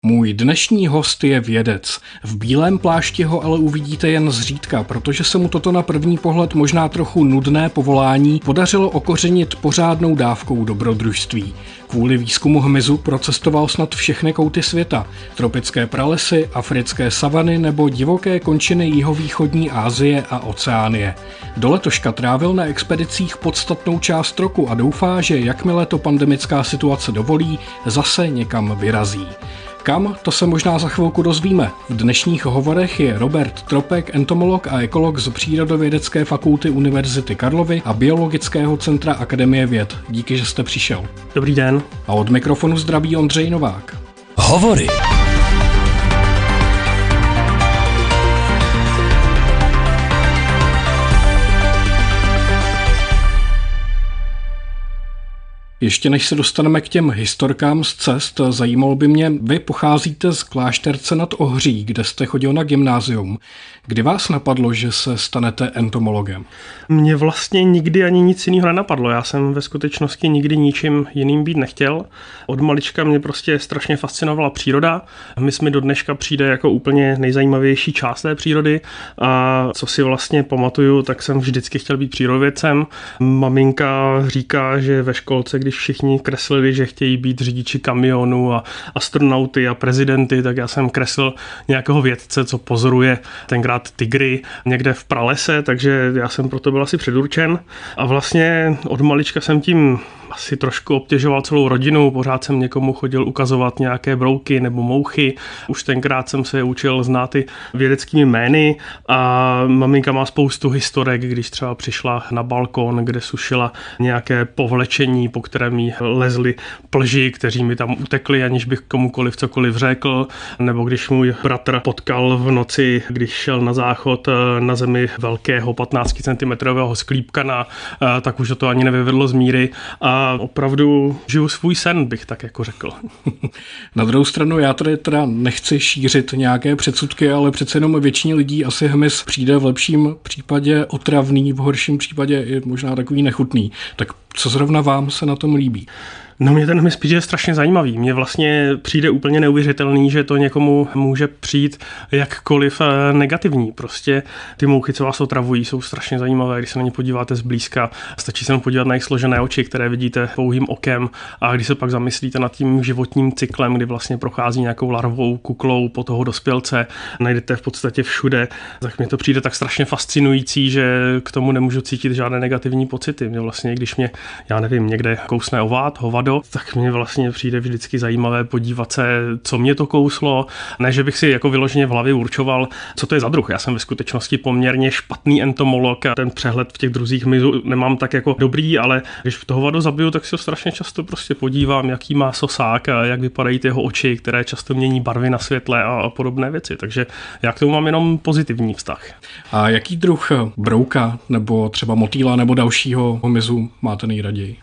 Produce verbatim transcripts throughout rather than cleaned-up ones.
Můj dnešní host je vědec. V bílém plášti ho ale uvidíte jen zřídka, protože se mu toto na první pohled možná trochu nudné povolání podařilo okořenit pořádnou dávkou dobrodružství. Kvůli výzkumu hmyzu procestoval snad všechny kouty světa. Tropické pralesy, africké savany nebo divoké končiny jihovýchodní Asie a Oceánie. Do letoška trávil na expedicích podstatnou část roku a doufá, že jakmile to pandemická situace dovolí, zase někam vyrazí. Kam, to se možná za chvilku dozvíme. V dnešních hovorech je Robert Tropek, entomolog a ekolog z Přírodovědecké fakulty Univerzity Karlovy a Biologického centra Akademie věd. Díky, že jste přišel. Dobrý den. A od mikrofonu zdraví Ondřej Novák. Hovory. Ještě než se dostaneme k těm historkám z cest, zajímalo by mě, vy pocházíte z Klášterce nad Ohří, kde jste chodil na gymnázium. Kdy vás napadlo, že se stanete entomologem? Mně vlastně nikdy ani nic jiného nenapadlo. Já jsem ve skutečnosti nikdy ničím jiným být nechtěl. Od malička mě prostě strašně fascinovala příroda. Hmyz mi do dneška přijde jako úplně nejzajímavější část té přírody. A co si vlastně pamatuju, tak jsem vždycky chtěl být přírodovědcem. Maminka říká, že ve školce, když všichni kreslili, že chtějí být řidiči kamionů a astronauty a prezidenty, tak já jsem kreslil nějakého vědce, co pozoruje tenkrát tygry někde v pralese, takže já jsem proto byl asi předurčen. A vlastně od malička jsem tím asi trošku obtěžoval celou rodinu, pořád jsem někomu chodil ukazovat nějaké brouky nebo mouchy. Už tenkrát jsem se učil znát ty vědeckými jmény a maminka má spoustu historek, když třeba přišla na balkon, kde sušila nějaké povlečení, po kterém jí lezli plži, kteří mi tam utekli, aniž bych komukoliv cokoliv řekl, nebo když můj bratr potkal v noci, když šel na záchod na zemi velkého patnáct centimetrů sklípkana, tak už to ani nevyvedlo z míry a A opravdu žiju svůj sen, bych tak jako řekl. Na druhou stranu já tady teda nechci šířit nějaké předsudky, ale přece jenom většině lidí asi hmyz přijde v lepším případě otravný, v horším případě i možná takový nechutný. Tak co zrovna vám se na tom líbí? No mě ten hmyz přijde strašně zajímavý. Mně vlastně přijde úplně neuvěřitelný, že to někomu může přijít jakkoliv negativní. Prostě ty mouchy, co vás otravují, jsou strašně zajímavé, když se na ně podíváte zblízka. Stačí se podívat na jejich složené oči, které vidíte pouhým okem, a když se pak zamyslíte nad tím životním cyklem, kdy vlastně prochází nějakou larvou, kuklou po toho dospělce, najdete v podstatě všude, tak mně to přijde tak strašně fascinující, že k tomu nemůžu cítit žádné negativní pocity. Mě vlastně, když mě, já nevím, někde kousne ovád, hovado, tak mně vlastně přijde vždycky zajímavé podívat se, co mě to kouslo. Ne, že bych si jako vyloženě v hlavě určoval, co to je za druh. Já jsem ve skutečnosti poměrně špatný entomolog a ten přehled v těch druzích hmyzu nemám tak jako dobrý, ale když to hovado zabiju, tak si ho strašně často prostě podívám, jaký má sosák a jak vypadají ty jeho oči, které často mění barvy na světle a podobné věci. Takže já k tomu mám jenom pozitivní vztah. A jaký druh brouka nebo třeba motýla nebo dalšího hmyzu máte nejraději?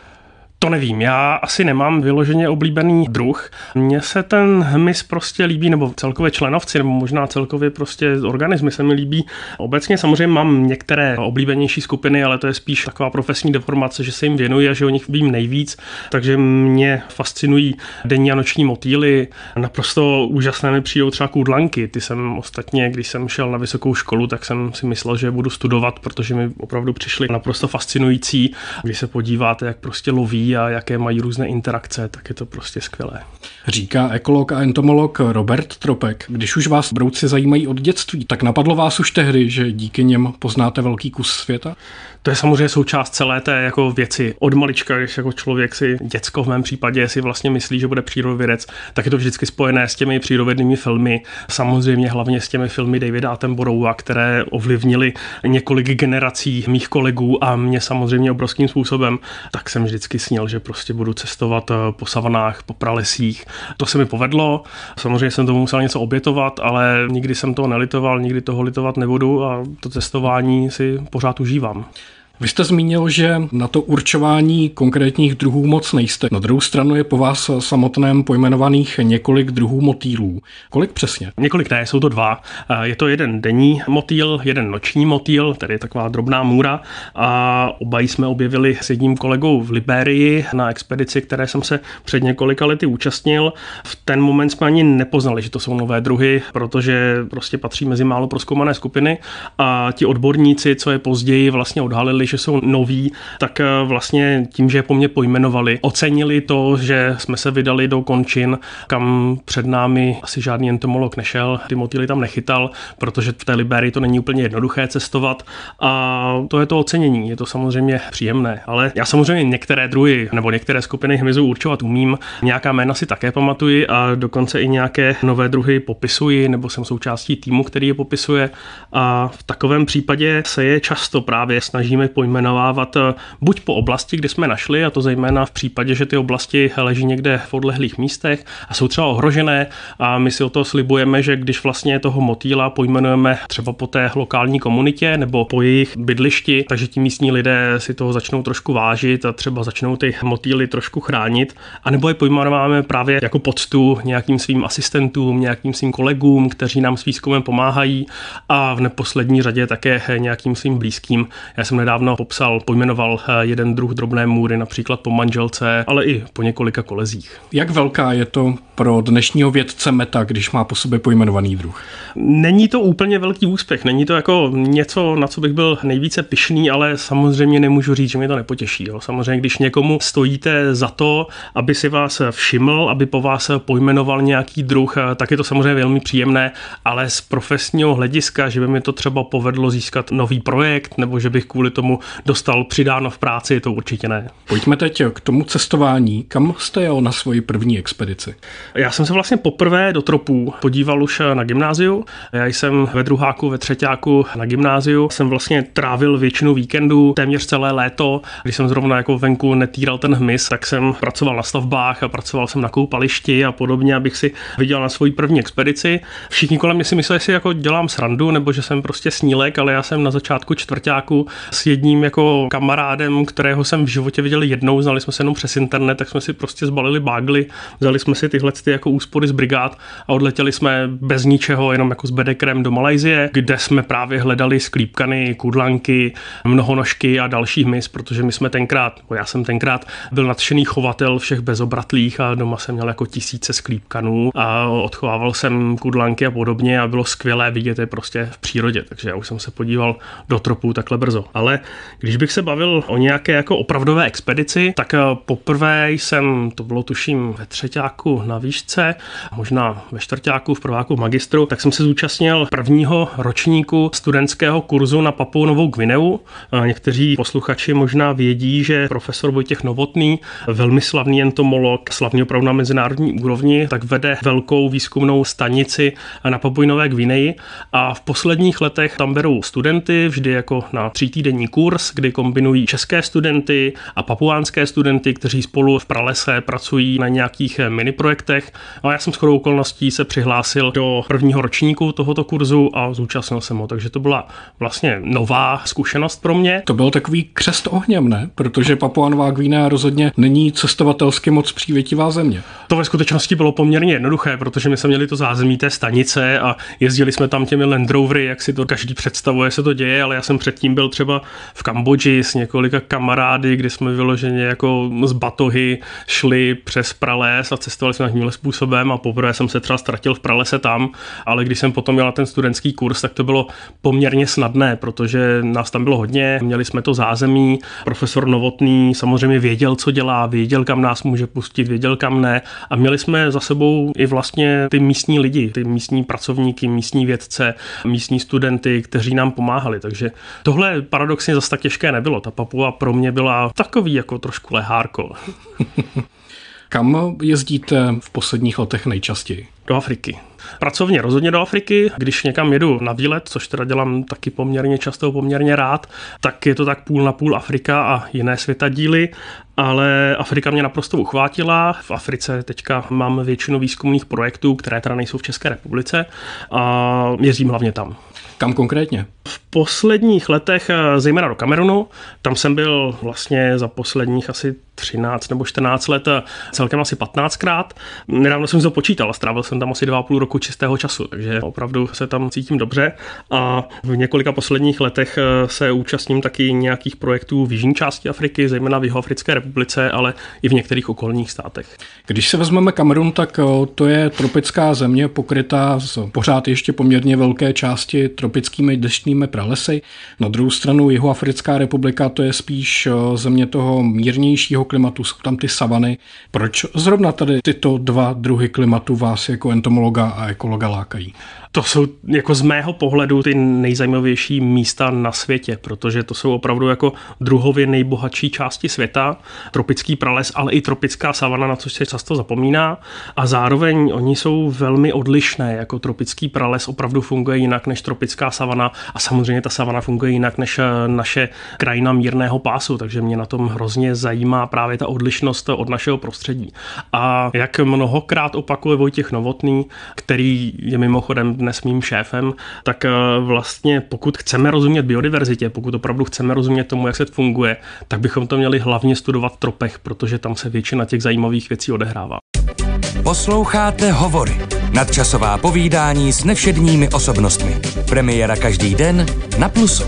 To nevím, já asi nemám vyloženě oblíbený druh. Mně se ten hmyz prostě líbí, nebo celkově členovci, nebo možná celkově prostě organismy se mi líbí. Obecně samozřejmě mám některé oblíbenější skupiny, ale to je spíš taková profesní deformace, že se jim věnuji a že o nich vím nejvíc. Takže mě fascinují denní a noční motýly. Naprosto úžasné mi přijdou třeba kůdlanky. Ty jsem ostatně, když jsem šel na vysokou školu, tak jsem si myslel, že budu studovat, protože mi opravdu přišly naprosto fascinující. Když se podíváte, jak prostě loví a jaké mají různé interakce, tak je to prostě skvělé. Říká ekolog a entomolog Robert Tropek. Když už vás brouci zajímají od dětství, tak napadlo vás už tehdy, že díky něm poznáte velký kus světa? To je samozřejmě součást celé té jako věci. Od malička, když jako člověk si, děcko v mém případě, si vlastně myslí, že bude přírodovědec, tak je to vždycky spojené s těmi přírodovědnými filmy. Samozřejmě hlavně s těmi filmy Davida Attenborougha, které ovlivnily několik generací mých kolegů a mě samozřejmě obrovským způsobem. Tak jsem vždycky snil, že prostě budu cestovat po savanách, po pralesích. To se mi povedlo. Samozřejmě jsem tomu musel něco obětovat, ale nikdy jsem toho nelitoval, nikdy toho litovat nebudu a to cestování si pořád užívám. Vy jste zmínil, že na to určování konkrétních druhů moc nejste. Na druhou stranu je po vás samotném pojmenovaných několik druhů motýlů. Kolik přesně? Několik ne, jsou to dva. Je to jeden denní motýl, jeden noční motýl, tedy taková drobná můra, a oba jsme objevili s jedním kolegou v Libérii na expedici, které jsem se před několika lety účastnil. V ten moment jsme ani nepoznali, že to jsou nové druhy, protože prostě patří mezi málo prozkoumané skupiny, a ti odborníci, co je později vlastně odhalili, že jsou noví, tak vlastně tím, že je po mně pojmenovali, ocenili to, že jsme se vydali do končin, kam před námi asi žádný entomolog nešel, ty motýly tam nechytal, protože v té Libérii to není úplně jednoduché cestovat, a to je to ocenění, je to samozřejmě příjemné, ale já samozřejmě některé druhy nebo některé skupiny hmyzu určovat umím, nějaká jména si také pamatuji a dokonce i nějaké nové druhy popisuji, nebo jsem součástí týmu, který je popisuje, a v takovém případě se je často právě snažíme pojmenovávat buď po oblasti, kde jsme našli, a to zejména v případě, že ty oblasti leží někde v odlehlých místech a jsou třeba ohrožené, a my si o to slibujeme, že když vlastně toho motýla pojmenujeme třeba po té lokální komunitě nebo po jejich bydlišti, takže ti místní lidé si toho začnou trošku vážit a třeba začnou ty motýly trošku chránit, anebo je pojmenováme právě jako poctu nějakým svým asistentům, nějakým svým kolegům, kteří nám s výzkumem pomáhají, a v neposlední řadě také nějakým svým blízkým. Já jsem nedávno popsal, pojmenoval jeden druh drobné můry, například po manželce, ale i po několika kolezích. Jak velká je to pro dnešního vědce meta, když má po sobě pojmenovaný druh? Není to úplně velký úspěch, není to jako něco, na co bych byl nejvíce pyšný, ale samozřejmě nemůžu říct, že mě to nepotěší. Jo. Samozřejmě, když někomu stojíte za to, aby si vás všiml, aby po vás pojmenoval nějaký druh, tak je to samozřejmě velmi příjemné, ale z profesního hlediska, že by mi to třeba povedlo získat nový projekt, nebo že bych kvůli tomu dostal přidáno v práci, to určitě ne. Pojďme teď k tomu cestování. Kam jste jel na svoji první expedici? Já jsem se vlastně poprvé do tropů podíval už na gymnáziu. Já jsem ve druháku, ve třeťáku na gymnáziu. Jsem vlastně trávil většinu víkendů, téměř celé léto. Když jsem zrovna jako venku netýral ten hmyz, tak jsem pracoval na stavbách a pracoval jsem na koupališti a podobně, abych si viděl na svoji první expedici. Všichni kolem mě si mysleli, že si jako dělám srandu, nebo že jsem prostě snílek, ale já jsem na začátku čtvrťáku s jedním jako kamarádem, kterého jsem v životě viděl jednou, znali jsme se jenom přes internet, tak jsme si prostě zbalili bágly, vzali jsme si tyhle ty jako úspory z brigád a odletěli jsme bez ničeho, jenom jako s bedekrem do Malajsie, kde jsme právě hledali sklípkany, kudlanky, mnohonožky a další hmyz, protože my jsme tenkrát, bo já jsem tenkrát byl nadšený chovatel všech bezobratlých a doma jsem měl jako tisíce sklípkanů a odchovával jsem kudlanky a podobně a bylo skvělé vidět je prostě v přírodě, takže já už jsem se podíval do tropů takhle brzo. Ale když bych se bavil o nějaké jako opravdové expedici, tak poprvé jsem, to bylo tuším ve třeťáku na výšce, možná ve čtvrťáku, v prváku v magistru, tak jsem se zúčastnil prvního ročníku studentského kurzu na Papuu Novou Gvineu. Někteří posluchači možná vědí, že profesor Vojtěch Novotný, velmi slavný entomolog, slavný opravdu na mezinárodní úrovni, tak vede velkou výzkumnou stanici na Papui Nové Gvineji a v posledních letech tam berou studenty vždy jako na třítýdenní kurz, kdy kombinují české studenty a papuánské studenty, kteří spolu v pralese pracují na nějakých miniprojektech. A já jsem shodou okolností se přihlásil do prvního ročníku tohoto kurzu a zúčastnil jsem ho, takže to byla vlastně nová zkušenost pro mě. To byl takový křest ohněm, ne? Protože Papua Nová Gvinea rozhodně není cestovatelsky moc přívětivá země. To ve skutečnosti bylo poměrně jednoduché, protože my jsme měli to zázemí té stanice a jezdili jsme tam těmi Land Rovery, jak si to každý představuje, se to děje, ale já jsem předtím byl třeba v Kambodži s několika kamarády, kdy jsme vyloženě jako z batohy šli přes prales a cestovali jsme tímhle způsobem a poprvé jsem se třeba ztratil v pralese tam, ale když jsem potom měl ten studentský kurz, tak to bylo poměrně snadné, protože nás tam bylo hodně, měli jsme to zázemí, profesor Novotný samozřejmě věděl, co dělá, věděl, kam nás může pustit, věděl, kam ne a měli jsme za sebou i vlastně ty místní lidi, ty místní pracovníky, místní vědce, místní studenty, kteří nám pomáhali, takže tohle paradoxně zase tak těžké nebylo. Ta Papua pro mě byla takový jako trošku lehárko. Kam jezdíte v posledních letech nejčastěji? Do Afriky. Pracovně rozhodně do Afriky, když někam jedu na výlet, což teda dělám taky poměrně často, poměrně rád, tak je to tak půl na půl Afrika a jiné světadíly. Ale Afrika mě naprosto uchvátila. V Africe teďka mám většinu výzkumných projektů, které teda nejsou v České republice a jezdím hlavně tam. Kam konkrétně? V posledních letech, zejména do Kamerunu, tam jsem byl vlastně za posledních asi třináct nebo čtrnáct let celkem asi patnáctkrát. Nedávno jsem to počítal a strávil jsem tam asi dva a půl roku čistého času, takže opravdu se tam cítím dobře a v několika posledních letech se účastním taky nějakých projektů v jižní části Afriky, zejména v Jihoafrické republice, ale i v některých okolních státech. Když se vezmeme Kamerun, tak to je tropická země pokrytá z pořád ještě poměrně velké části tropickými deštnými pralesy. Na druhou stranu Jihoafrická republika, to je spíš země toho mírnějšího klimatu, jsou tam ty savany. Proč zrovna tady tyto dva druhy klimatu vás jako entomologa a ekologa lákají? To jsou jako z mého pohledu ty nejzajímavější místa na světě, protože to jsou opravdu jako druhově nejbohatší části světa. Tropický prales, ale i tropická savana, na což se často zapomíná. A zároveň oni jsou velmi odlišné. Jako tropický prales opravdu funguje jinak než tropická savana a samozřejmě ta savana funguje jinak než naše krajina mírného pásu, takže mě na tom hrozně zajímá právě ta odlišnost od našeho prostředí. A jak mnohokrát opakuje Vojtěch Novotný, který je mimochodem dnes mým šéfem, tak vlastně pokud chceme rozumět biodiverzitě, pokud opravdu chceme rozumět tomu, jak se funguje, tak bychom to měli hlavně studovat v tropech, protože tam se většina těch zajímavých věcí odehrává. Posloucháte Hovory, nadčasová povídání s nevšedními osobnostmi. Premiéra každý den na Plusu.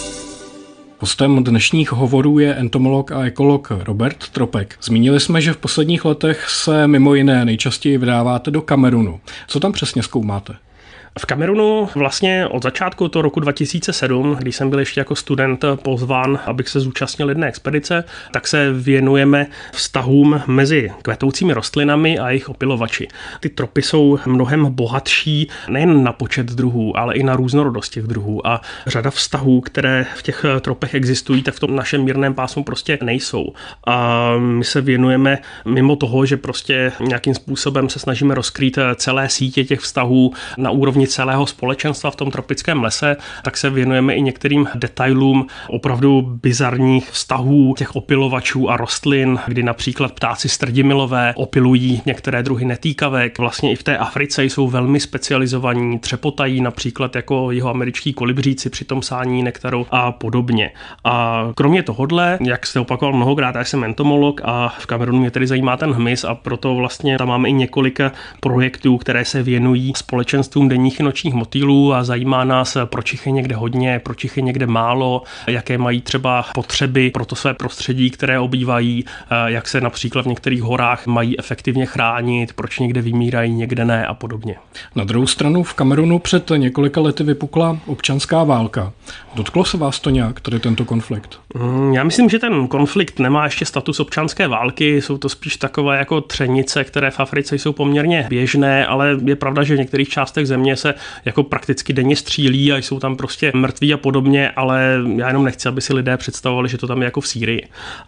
Hostem dnešních hovorů je entomolog a ekolog Robert Tropek. Zmínili jsme, že v posledních letech se mimo jiné nejčastěji vydáváte do Kamerunu. Co tam přesně zkoumáte? V Kamerunu vlastně od začátku toho roku dva tisíce sedm, když jsem byl ještě jako student pozván, abych se zúčastnil jedné expedice, tak se věnujeme vztahům mezi kvetoucími rostlinami a jejich opylovači. Ty tropy jsou mnohem bohatší nejen na počet druhů, ale i na různorodost těch druhů a řada vztahů, které v těch tropech existují, tak v tom našem mírném pásmu prostě nejsou. A my se věnujeme mimo toho, že prostě nějakým způsobem se snažíme rozkrýt celé sítě těch vztahů na úrovni celého společenstva v tom tropickém lese, tak se věnujeme i některým detailům opravdu bizarních vztahů těch opylovačů a rostlin, kdy například ptáci strdimilové opylují některé druhy netýkavek. Vlastně i v té Africe jsou velmi specializovaní, třepotají například jako jihoameričtí kolibříci při tom sání nektaru a podobně. A kromě tohodle, jak jste opakoval mnohokrát, já jsem entomolog a v Kamerunu mě tedy zajímá ten hmyz a proto vlastně tam máme i několik projektů, které se věnují společenstvům denních i nočních motýlů a zajímá nás, proč jich je někde hodně, proč jich je někde málo, jaké mají třeba potřeby pro to své prostředí, které obývají, jak se například v některých horách mají efektivně chránit, proč někde vymírají, někde ne a podobně. Na druhou stranu v Kamerunu před několika lety vypukla občanská válka. Dotklo se vás to nějak, tady tento konflikt? Já myslím, že ten konflikt nemá ještě status občanské války, jsou to spíš takové jako třenice, které v Africe jsou poměrně běžné, ale je pravda, že v některých částech země se jako prakticky denně střílí a jsou tam prostě mrtví a podobně, ale já jenom nechci, aby si lidé představovali, že to tam je jako v Sýrii.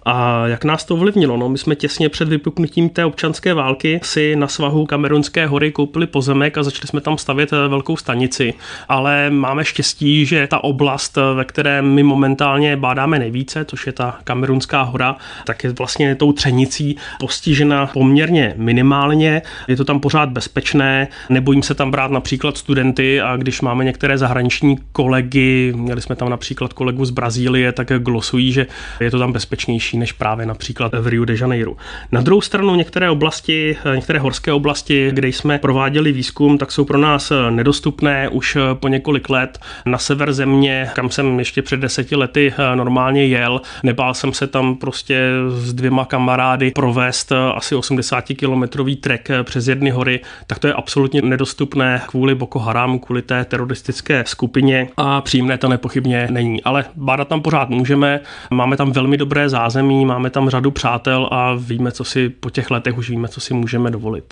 A jak nás to ovlivnilo? No, my jsme těsně před vypuknutím té občanské války si na svahu Kamerunské hory koupili pozemek a začali jsme tam stavět velkou stanici, ale máme štěstí, že ta oblast, ve které my momentálně bádáme nejvíce, což je ta Kamerunská hora, tak je vlastně tou třenicí postižena poměrně minimálně, je to tam pořád bezpečné, nebojím se tam brát například studenty a když máme některé zahraniční kolegy, měli jsme tam například kolegu z Brazílie, tak glosují, že je to tam bezpečnější než právě například v Rio de Janeiro. Na druhou stranu některé oblasti, některé horské oblasti, kde jsme prováděli výzkum, tak jsou pro nás nedostupné už po několik let. Na sever země, kam jsem ještě před deseti lety normálně jel, nebál jsem se tam prostě s dvěma kamarády provést asi osmdesátikilometrový trek přes jedny hory, tak to je absolutně nedostupné kvůli Boko Haram, kvůli té teroristické skupině a příjemné to nepochybně není. Ale bádat tam pořád můžeme, máme tam velmi dobré zázemí, máme tam řadu přátel a víme, co si po těch letech už víme, co si můžeme dovolit.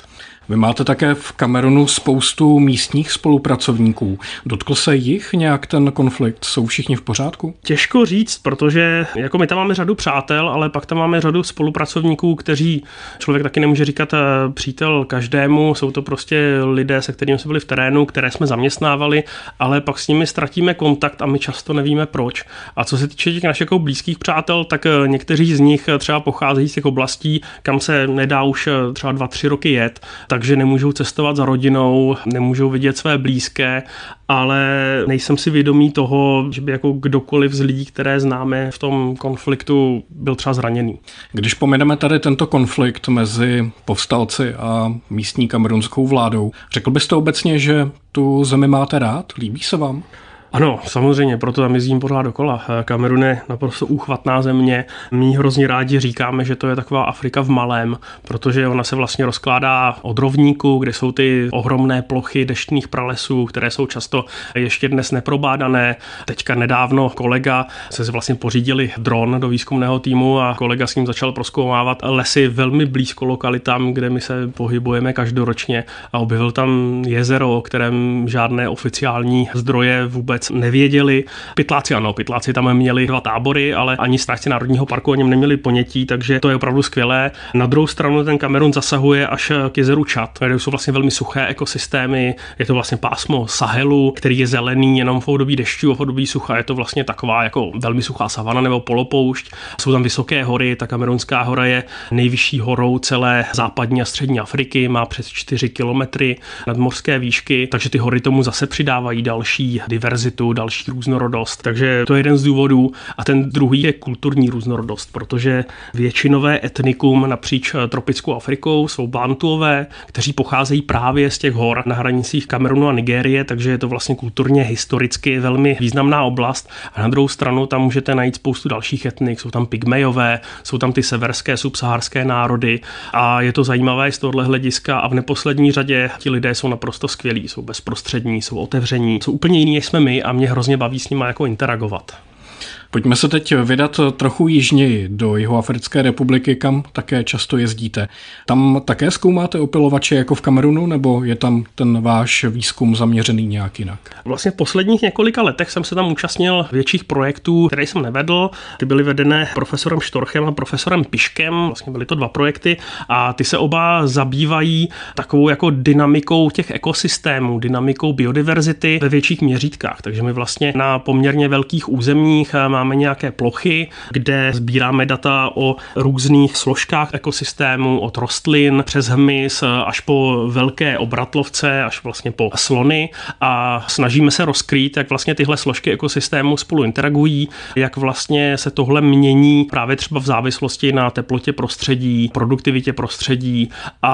Vy máte také v Kamerunu spoustu místních spolupracovníků. Dotkl se jich nějak ten konflikt? Jsou všichni v pořádku? Těžko říct, protože jako my tam máme řadu přátel, ale pak tam máme řadu spolupracovníků, kteří člověk taky nemůže říkat přítel každému. Jsou to prostě lidé, se kterými jsme byli v terénu, které jsme zaměstnávali, ale pak s nimi ztratíme kontakt a my často nevíme proč. A co se týče těch našich jako blízkých přátel, tak někteří z nich třeba pocházejí z těch oblastí, kam se nedá už třeba dva, tři roky jet, takže nemůžou cestovat za rodinou, nemůžou vidět své blízké, ale nejsem si vědomý toho, že by jako kdokoliv z lidí, které známe v tom konfliktu, byl třeba zraněný. Když pomineme tady tento konflikt mezi povstalci a místní kamerunskou vládou, řekl byste obecně, že tu zemi máte rád? Líbí se vám? Ano, samozřejmě, proto tam jezdím pořád dokola. Kamerun je naprosto úchvatná země. My hrozně rádi říkáme, že to je taková Afrika v malém, protože ona se vlastně rozkládá od rovníku, kde jsou ty ohromné plochy deštných pralesů, které jsou často ještě dnes neprobádané. Teďka nedávno kolega se vlastně pořídili dron do výzkumného týmu a kolega s ním začal prozkoumávat lesy velmi blízko lokalitám, kde my se pohybujeme každoročně a objevil tam jezero, o kterém žádné oficiální zdroje vůbec nevěděli. Pytláci ano, pytláci tam měli dva tábory, ale ani strážci národního parku o něm neměli ponětí, takže to je opravdu skvělé. Na druhou stranu ten Kamerun zasahuje až k jezeru Čad, kde jsou vlastně velmi suché ekosystémy, je to vlastně pásmo Sahelu, který je zelený jenom v období dešťů a v období sucha, je to vlastně taková jako velmi suchá savana nebo polopoušť. Jsou tam vysoké hory, ta Kamerunská hora je nejvyšší horou celé západní a střední Afriky, má přes čtyři kilometry nadmořské výšky, takže ty hory tomu zase přidávají další diverzitu, další různorodost. Takže to je jeden z důvodů. A ten druhý je kulturní různorodost, protože většinové etnikum napříč tropickou Afrikou jsou Bantuové, kteří pocházejí právě z těch hor na hranicích Kamerunu a Nigérie, takže je to vlastně kulturně, historicky velmi významná oblast. A na druhou stranu tam můžete najít spoustu dalších etnik. Jsou tam Pygmejové, jsou tam ty severské subsaharské národy a je to zajímavé z tohohle hlediska a v neposlední řadě ti lidé jsou naprosto skvělí, jsou bezprostřední, jsou otevření, jsou úplně jiní, než jsme my a mě hrozně baví s nimi jako interagovat. Pojďme se teď vydat trochu jižněji do Jihoafrické republiky, kam také často jezdíte. Tam také zkoumáte opylovače jako v Kamerunu, nebo je tam ten váš výzkum zaměřený nějak jinak? Vlastně v posledních několika letech jsem se tam účastnil větších projektů, které jsem nevedl. Ty byly vedené profesorem Štorchem a profesorem Piškem, vlastně byly to dva projekty a ty se oba zabývají takovou jako dynamikou těch ekosystémů, dynamikou biodiverzity ve větších měřítkách. Takže my vlastně na poměrně velkých územích máme nějaké plochy, kde sbíráme data o různých složkách ekosystému, od rostlin přes hmyz až po velké obratlovce, až vlastně po slony a snažíme se rozkrýt, jak vlastně tyhle složky ekosystému spolu interagují, jak vlastně se tohle mění právě třeba v závislosti na teplotě prostředí, produktivitě prostředí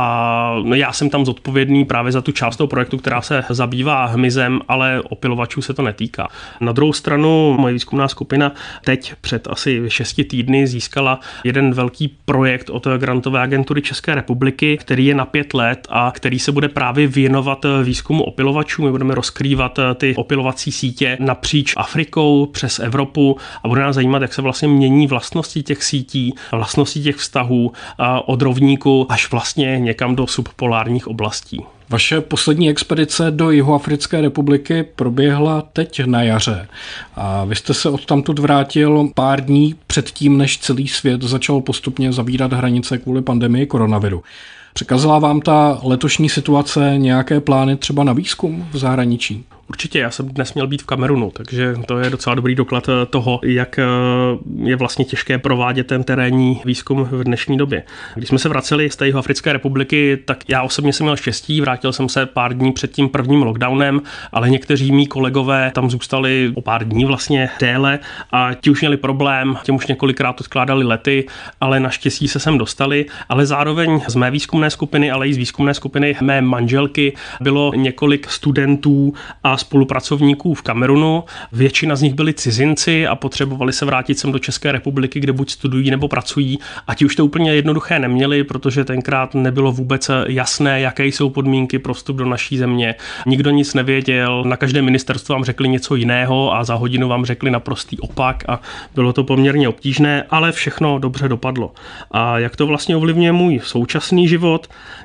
a já jsem tam zodpovědný právě za tu část toho projektu, která se zabývá hmyzem, ale opylovačů se to netýká. Na druhou stranu moje výzkumná skupina teď před asi šesti týdny získala jeden velký projekt od grantové agentury České republiky, který je na pět let a který se bude právě věnovat výzkumu opylovačů. My budeme rozkrývat ty opylovací sítě napříč Afrikou přes Evropu a bude nás zajímat, jak se vlastně mění vlastnosti těch sítí, vlastnosti těch vztahů od rovníku až vlastně někam do subpolárních oblastí. Vaše poslední expedice do Jihoafrické republiky proběhla teď na jaře a vy jste se odtamtud vrátil pár dní předtím, než celý svět začal postupně zavírat hranice kvůli pandemii koronaviru. Překazala vám ta letošní situace nějaké plány třeba na výzkum v zahraničí? Určitě, já jsem dnes měl být v Kamerunu, takže to je docela dobrý doklad toho, jak je vlastně těžké provádět ten terénní výzkum v dnešní době. Když jsme se vraceli z té Jihoafrické republiky, tak já osobně jsem měl štěstí, vrátil jsem se pár dní před tím prvním lockdownem, ale někteří mý kolegové tam zůstali o pár dní vlastně déle a ti už měli problém, těm už několikrát odkládali lety, ale naštěstí se sem dostali, ale zároveň z mé výzkumné skupiny, ale i z výzkumné skupiny mé manželky bylo několik studentů a spolupracovníků v Kamerunu. Většina z nich byli cizinci a potřebovali se vrátit sem do České republiky, kde buď studují nebo pracují. A ti už to úplně jednoduché neměli, protože tenkrát nebylo vůbec jasné, jaké jsou podmínky pro vstup do naší země. Nikdo nic nevěděl, na každé ministerstvo vám řekli něco jiného a za hodinu vám řekli naprostý opak a bylo to poměrně obtížné, ale všechno dobře dopadlo. A jak to vlastně ovlivňuje můj současný život?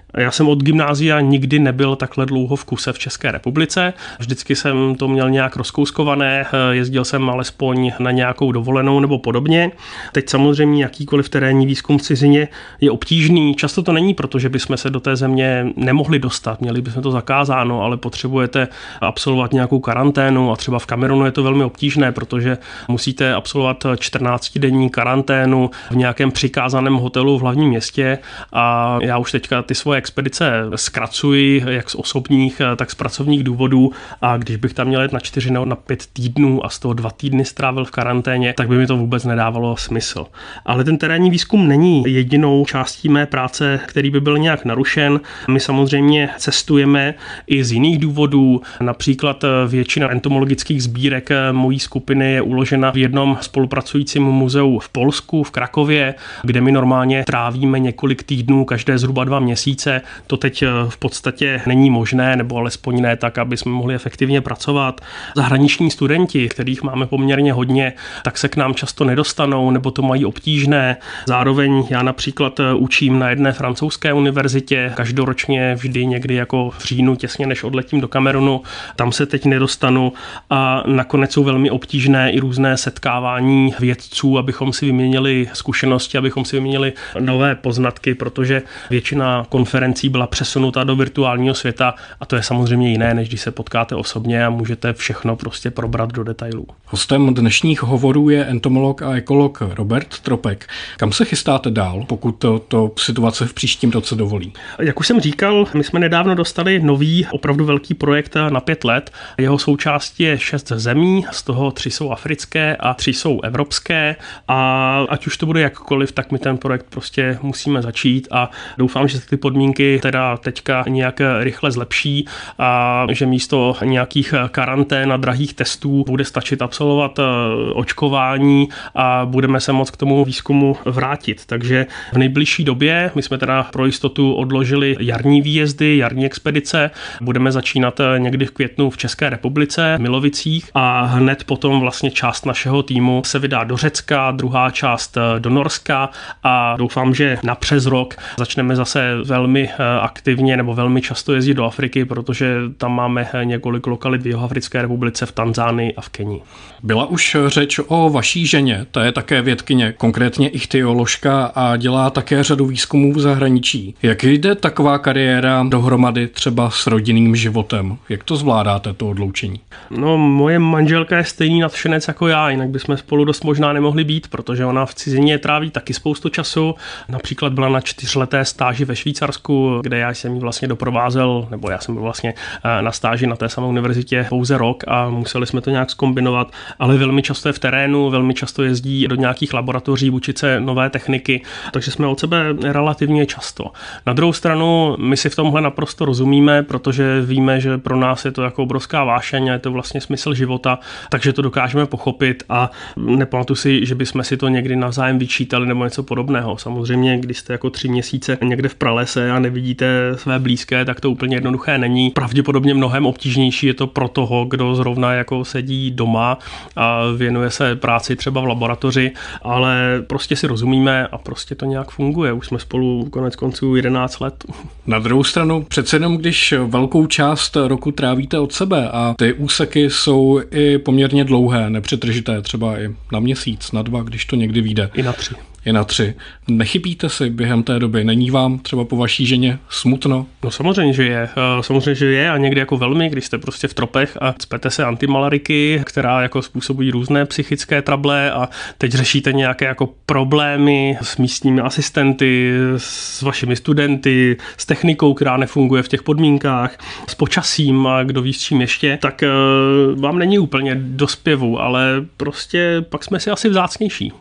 Já jsem od gymnázia nikdy nebyl takhle dlouho v kuse v České republice. Vždycky jsem to měl nějak rozkouskované, jezdil jsem alespoň na nějakou dovolenou nebo podobně. Teď samozřejmě jakýkoliv terénní výzkum v cizině je obtížný. Často to není proto, že bychom se do té země nemohli dostat, měli bychom to zakázáno, ale potřebujete absolvovat nějakou karanténu a třeba v Kamerunu je to velmi obtížné, protože musíte absolvovat čtrnáctidenní karanténu v nějakém přikázaném hotelu v hlavním městě a já už teďka ty svoje expedice zkracuji, jak z osobních, tak z pracovních důvodů a když bych tam měl jet na čtyři nebo na pět týdnů a z toho dva týdny strávil v karanténě, tak by mi to vůbec nedávalo smysl. Ale ten terénní výzkum není jedinou částí mé práce, který by byl nějak narušen. My samozřejmě cestujeme i z jiných důvodů. Například většina entomologických sbírek mojí skupiny je uložena v jednom spolupracujícím muzeu v Polsku, v Krakově, kde my normálně trávíme několik týdnů, každé zhruba dva měsíce. To teď v podstatě není možné, nebo alespoň ne tak, aby jsme mohli efektivně pracovat. Zahraniční studenti, kterých máme poměrně hodně, tak se k nám často nedostanou, nebo to mají obtížné. Zároveň já například učím na jedné francouzské univerzitě, každoročně vždy někdy jako v říjnu, těsně než odletím do Kamerunu, tam se teď nedostanu a nakonec jsou velmi obtížné i různé setkávání vědců, abychom si vyměnili zkušenosti, abychom si vyměnili nové poznatky, protože většina konferencí byla přesunuta do virtuálního světa a to je samozřejmě jiné, než když se potkáte osobně a můžete všechno prostě probrat do detailů. Hostem dnešních hovorů je entomolog a ekolog Robert Tropek. Kam se chystáte dál, pokud to, to situace v příštím roce dovolí? Jak už jsem říkal, my jsme nedávno dostali nový, opravdu velký projekt na pět let. Jeho součástí je šest zemí, z toho tři jsou africké a tři jsou evropské a ať už to bude jakkoliv, tak my ten projekt prostě musíme začít a doufám, že ty podmínky teda teďka nějak rychle zlepší a že místo nějakých karantén a drahých testů bude stačit absolvovat očkování a budeme se moct k tomu výzkumu vrátit. Takže v nejbližší době, my jsme teda pro jistotu odložili jarní výjezdy, jarní expedice, budeme začínat někdy v květnu v České republice, v Milovicích a hned potom vlastně část našeho týmu se vydá do Řecka, druhá část do Norska a doufám, že na přes rok začneme zase velmi aktivně nebo velmi často jezdit do Afriky, protože tam máme několik lokalit v Jihoafrické republice, v Tanzánii a v Kenii. Byla už řeč o vaší ženě, ta je také vědkyně, konkrétně ichtyoložka a dělá také řadu výzkumů v zahraničí. Jak jde taková kariéra dohromady třeba s rodinným životem? Jak to zvládáte, to odloučení? No, moje manželka je stejný nadšenec jako já, jinak bychom spolu dost možná nemohli být, protože ona v cizině tráví taky spoustu času. Například byla na čtyřleté stáži ve Švýcarsku, kde já jsem ji vlastně doprovázel, nebo já jsem byl vlastně na stáži na té samé univerzitě pouze rok a museli jsme to nějak zkombinovat, ale velmi často je v terénu, velmi často jezdí do nějakých laboratoří učit se nové techniky, takže jsme od sebe relativně často. Na druhou stranu my si v tomhle naprosto rozumíme, protože víme, že pro nás je to jako obrovská vášeň a je to vlastně smysl života, takže to dokážeme pochopit a nepamatuji si, že bychom si to někdy navzájem vyčítali nebo něco podobného. Samozřejmě, když jste jako tři měsíce někde v pralese a nevidíte své blízké, tak to úplně jednoduché není. Pravděpodobně mnohem obtížnější je to pro toho, kdo zrovna jako sedí doma a věnuje se práci třeba v laboratoři, ale prostě si rozumíme a prostě to nějak funguje. Už jsme spolu konec konců jedenáct let. Na druhou stranu, přece jenom když velkou část roku trávíte od sebe a ty úseky jsou i poměrně dlouhé, nepřetržité, třeba i na měsíc, na dva, když to někdy vyjde. I na tři. I na tři. Nechybíte si během té doby? Není vám třeba po vaší ženě smutno? No samozřejmě, že je. Samozřejmě, že je a někdy jako velmi, když jste prostě v tropech a cpete se antimalariky, která jako způsobují různé psychické trable a teď řešíte nějaké jako problémy s místními asistenty, s vašimi studenty, s technikou, která nefunguje v těch podmínkách, s počasím a kdo ví s čím ještě, tak vám není úplně do zpěvu, ale prostě pak jsme si asi vzácnější.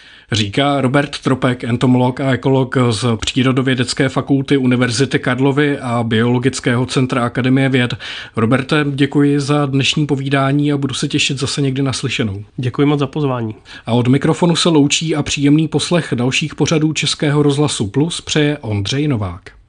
Říká Robert Tropek, entomolog a ekolog z Přírodovědecké fakulty Univerzity Karlovy a Biologického centra Akademie věd. Roberte, děkuji za dnešní povídání a budu se těšit zase někdy na slyšenou. Děkuji moc za pozvání. A od mikrofonu se loučí a příjemný poslech dalších pořadů Českého rozhlasu Plus přeje Ondřej Novák.